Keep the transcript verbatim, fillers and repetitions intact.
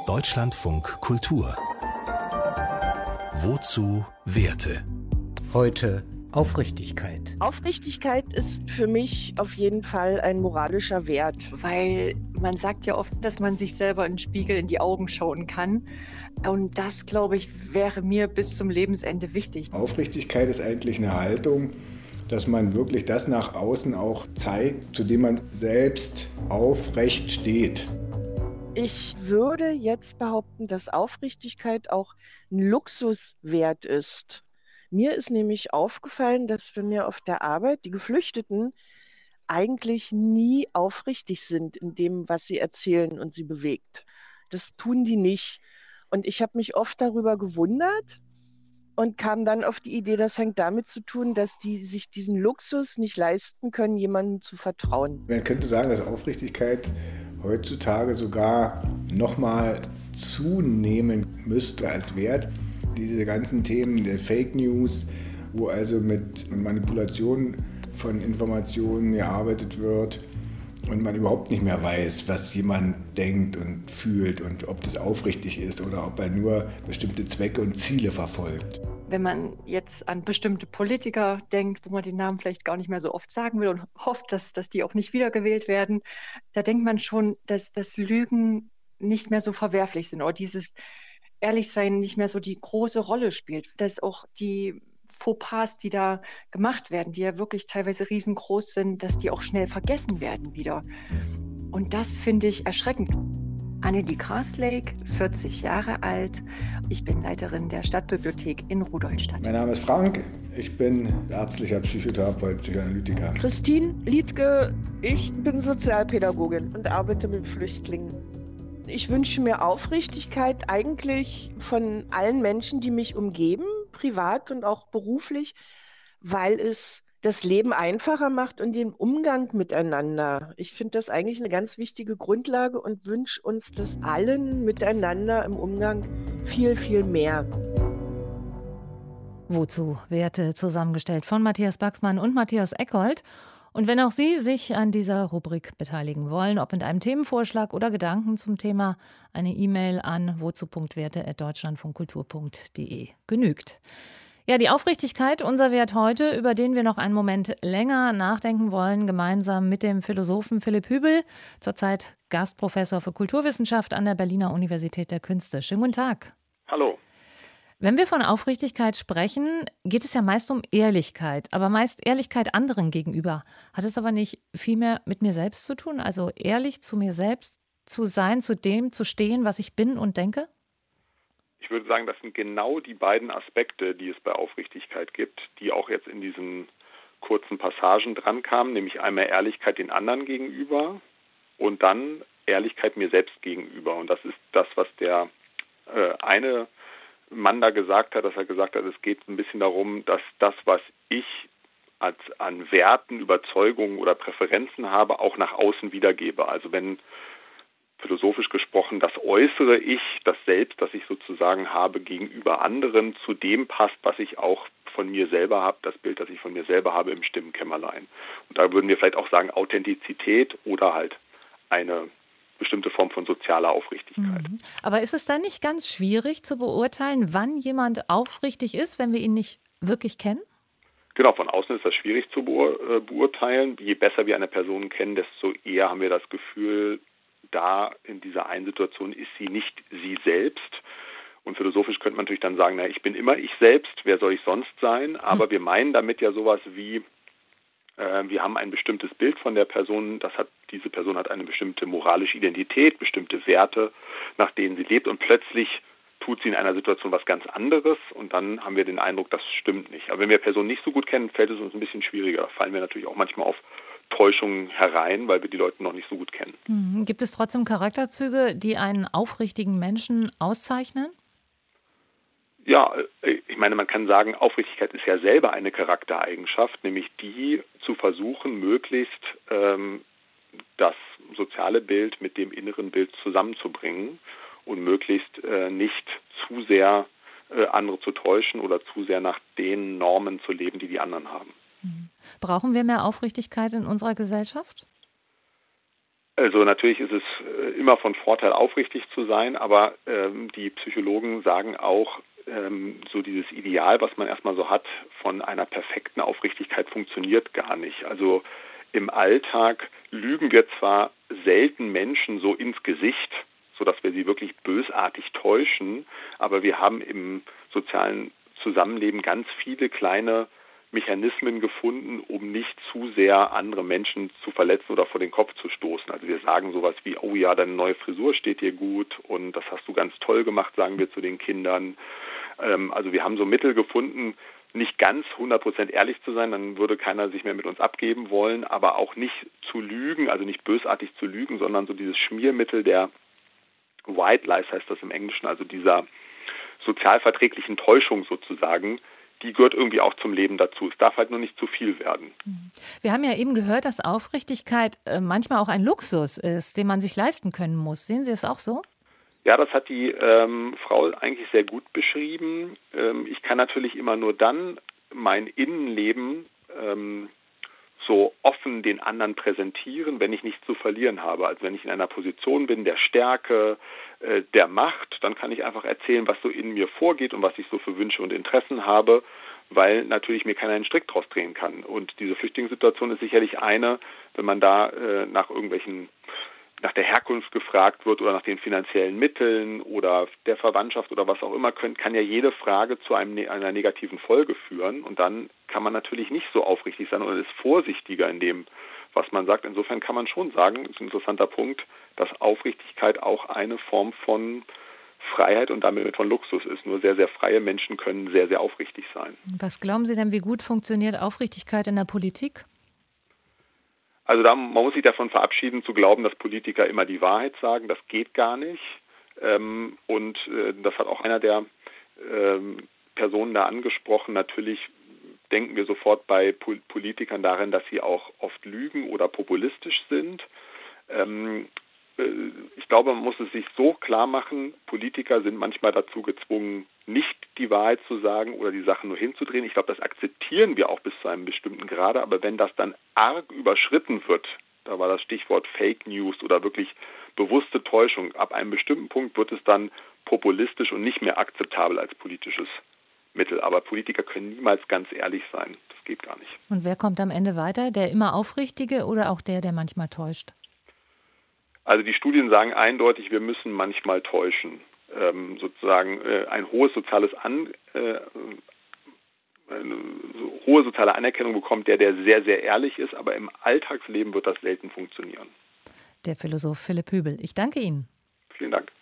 Deutschlandfunk Kultur. Wozu Werte? Heute Aufrichtigkeit. Aufrichtigkeit ist für mich auf jeden Fall ein moralischer Wert. Weil man sagt ja oft, dass man sich selber in den Spiegel in die Augen schauen kann. Und das, glaube ich, wäre mir bis zum Lebensende wichtig. Aufrichtigkeit ist eigentlich eine Haltung, dass man wirklich das nach außen auch zeigt, zu dem man selbst aufrecht steht. Ich würde jetzt behaupten, dass Aufrichtigkeit auch ein Luxuswert ist. Mir ist nämlich aufgefallen, dass bei mir auf der Arbeit die Geflüchteten eigentlich nie aufrichtig sind in dem, was sie erzählen und sie bewegt. Das tun die nicht. Und ich habe mich oft darüber gewundert und kam dann auf die Idee, das hängt damit zu tun, dass die sich diesen Luxus nicht leisten können, jemandem zu vertrauen. Man könnte sagen, dass Aufrichtigkeit heutzutage sogar noch mal zunehmen müsste als Wert. Diese ganzen Themen der Fake News, wo also mit Manipulation von Informationen gearbeitet wird und man überhaupt nicht mehr weiß, was jemand denkt und fühlt und ob das aufrichtig ist oder ob er nur bestimmte Zwecke und Ziele verfolgt. Wenn man jetzt an bestimmte Politiker denkt, wo man den Namen vielleicht gar nicht mehr so oft sagen will und hofft, dass, dass die auch nicht wiedergewählt werden, da denkt man schon, dass das Lügen nicht mehr so verwerflich sind oder dieses Ehrlichsein nicht mehr so die große Rolle spielt. Dass auch die Fauxpas, die da gemacht werden, die ja wirklich teilweise riesengroß sind, dass die auch schnell vergessen werden wieder. Und das finde ich erschreckend. Annelie Karslake, vierzig Jahre alt. Ich bin Leiterin der Stadtbibliothek in Rudolstadt. Mein Name ist Frank, ich bin ärztlicher Psychotherapeut, Psychoanalytiker. Christine Liedtke, ich bin Sozialpädagogin und arbeite mit Flüchtlingen. Ich wünsche mir Aufrichtigkeit eigentlich von allen Menschen, die mich umgeben, privat und auch beruflich, weil es das Leben einfacher macht und den Umgang miteinander. Ich finde das eigentlich eine ganz wichtige Grundlage und wünsche uns das allen miteinander im Umgang viel, viel mehr. Wozu Werte, zusammengestellt von Matthias Baxmann und Matthias Eckold. Und wenn auch Sie sich an dieser Rubrik beteiligen wollen, ob mit einem Themenvorschlag oder Gedanken zum Thema, eine E-Mail an wozu punkt werte at deutschlandfunkkultur punkt de genügt. Ja, die Aufrichtigkeit, unser Wert heute, über den wir noch einen Moment länger nachdenken wollen, gemeinsam mit dem Philosophen Philipp Hübel, zurzeit Gastprofessor für Kulturwissenschaft an der Berliner Universität der Künste. Schönen guten Tag. Hallo. Wenn wir von Aufrichtigkeit sprechen, geht es ja meist um Ehrlichkeit, aber meist Ehrlichkeit anderen gegenüber. Hat es aber nicht viel mehr mit mir selbst zu tun, also ehrlich zu mir selbst zu sein, zu dem zu stehen, was ich bin und denke? Ich würde sagen, das sind genau die beiden Aspekte, die es bei Aufrichtigkeit gibt, die auch jetzt in diesen kurzen Passagen drankamen, nämlich einmal Ehrlichkeit den anderen gegenüber und dann Ehrlichkeit mir selbst gegenüber. Und das ist das, was der äh, eine Mann da gesagt hat, dass er gesagt hat, es geht ein bisschen darum, dass das, was ich als an Werten, Überzeugungen oder Präferenzen habe, auch nach außen wiedergebe. Also wenn philosophisch gesprochen das äußere Ich, das Selbst, das ich sozusagen habe gegenüber anderen, zu dem passt, was ich auch von mir selber habe, das Bild, das ich von mir selber habe im Stimmenkämmerlein. Und da würden wir vielleicht auch sagen Authentizität oder halt eine bestimmte Form von sozialer Aufrichtigkeit. Mhm. Aber ist es dann nicht ganz schwierig zu beurteilen, wann jemand aufrichtig ist, wenn wir ihn nicht wirklich kennen? Genau, von außen ist das schwierig zu beur- äh, beurteilen. Je besser wir eine Person kennen, desto eher haben wir das Gefühl, da in dieser einen Situation ist sie nicht sie selbst. Und philosophisch könnte man natürlich dann sagen, na, ich bin immer ich selbst, wer soll ich sonst sein? Aber hm. wir meinen damit ja sowas wie, äh, wir haben ein bestimmtes Bild von der Person, das hat, diese Person hat eine bestimmte moralische Identität, bestimmte Werte, nach denen sie lebt und plötzlich tut sie in einer Situation was ganz anderes und dann haben wir den Eindruck, das stimmt nicht. Aber wenn wir Personen nicht so gut kennen, fällt es uns ein bisschen schwieriger. Da fallen wir natürlich auch manchmal auf Täuschungen herein, weil wir die Leute noch nicht so gut kennen. Mhm. Gibt es trotzdem Charakterzüge, die einen aufrichtigen Menschen auszeichnen? Ja, ich meine, man kann sagen, Aufrichtigkeit ist ja selber eine Charaktereigenschaft, nämlich die zu versuchen, möglichst ähm, das soziale Bild mit dem inneren Bild zusammenzubringen und möglichst äh, nicht zu sehr äh, andere zu täuschen oder zu sehr nach den Normen zu leben, die die anderen haben. Brauchen wir mehr Aufrichtigkeit in unserer Gesellschaft? Also natürlich ist es immer von Vorteil, aufrichtig zu sein, aber ähm, die Psychologen sagen auch, ähm, so dieses Ideal, was man erstmal so hat, von einer perfekten Aufrichtigkeit funktioniert gar nicht. Also im Alltag lügen wir zwar selten Menschen so ins Gesicht, sodass wir sie wirklich bösartig täuschen, aber wir haben im sozialen Zusammenleben ganz viele kleine Mechanismen gefunden, um nicht zu sehr andere Menschen zu verletzen oder vor den Kopf zu stoßen. Also wir sagen sowas wie, oh ja, deine neue Frisur steht dir gut und das hast du ganz toll gemacht, sagen wir zu den Kindern. Ähm, also wir haben so Mittel gefunden, nicht ganz hundert Prozent ehrlich zu sein, dann würde keiner sich mehr mit uns abgeben wollen, aber auch nicht zu lügen, also nicht bösartig zu lügen, sondern so dieses Schmiermittel der White Lies heißt das im Englischen, also dieser sozialverträglichen Täuschung sozusagen, die gehört irgendwie auch zum Leben dazu. Es darf halt nur nicht zu viel werden. Wir haben ja eben gehört, dass Aufrichtigkeit manchmal auch ein Luxus ist, den man sich leisten können muss. Sehen Sie es auch so? Ja, das hat die ähm, Frau eigentlich sehr gut beschrieben. Ähm, ich kann natürlich immer nur dann mein Innenleben ähm, so offen den anderen präsentieren, wenn ich nichts zu verlieren habe. Also wenn ich in einer Position bin der Stärke, äh, der Macht, dann kann ich einfach erzählen, was so in mir vorgeht und was ich so für Wünsche und Interessen habe, weil natürlich mir keiner einen Strick draus drehen kann. Und diese Flüchtlingssituation ist sicherlich eine, wenn man da äh, nach irgendwelchen nach der Herkunft gefragt wird oder nach den finanziellen Mitteln oder der Verwandtschaft oder was auch immer, können, kann ja jede Frage zu einem, einer negativen Folge führen. Und dann kann man natürlich nicht so aufrichtig sein oder ist vorsichtiger in dem, was man sagt. Insofern kann man schon sagen, das ist ein interessanter Punkt, dass Aufrichtigkeit auch eine Form von Freiheit und damit von Luxus ist. Nur sehr, sehr freie Menschen können sehr, sehr aufrichtig sein. Was glauben Sie denn, wie gut funktioniert Aufrichtigkeit in der Politik? Also da, man muss sich davon verabschieden, zu glauben, dass Politiker immer die Wahrheit sagen. Das geht gar nicht. Ähm, und äh, das hat auch einer der ähm, Personen da angesprochen. Natürlich denken wir sofort bei Pol- Politikern darin, dass sie auch oft lügen oder populistisch sind. Ähm, äh, ich glaube, man muss es sich so klar machen, Politiker sind manchmal dazu gezwungen, nicht die Wahrheit zu sagen oder die Sachen nur hinzudrehen. Ich glaube, das akzeptieren wir auch bis zu einem bestimmten Grade. Aber wenn das dann arg überschritten wird, da war das Stichwort Fake News oder wirklich bewusste Täuschung, ab einem bestimmten Punkt wird es dann populistisch und nicht mehr akzeptabel als politisches Mittel. Aber Politiker können niemals ganz ehrlich sein. Das geht gar nicht. Und wer kommt am Ende weiter? Der immer Aufrichtige oder auch der, der manchmal täuscht? Also die Studien sagen eindeutig, wir müssen manchmal täuschen. Ähm, sozusagen äh, ein hohes soziales An, äh, eine so hohe soziale Anerkennung bekommt der, der sehr, sehr ehrlich ist, aber im Alltagsleben wird das selten funktionieren. Der Philosoph Philipp Hübel. Ich danke Ihnen. Vielen Dank.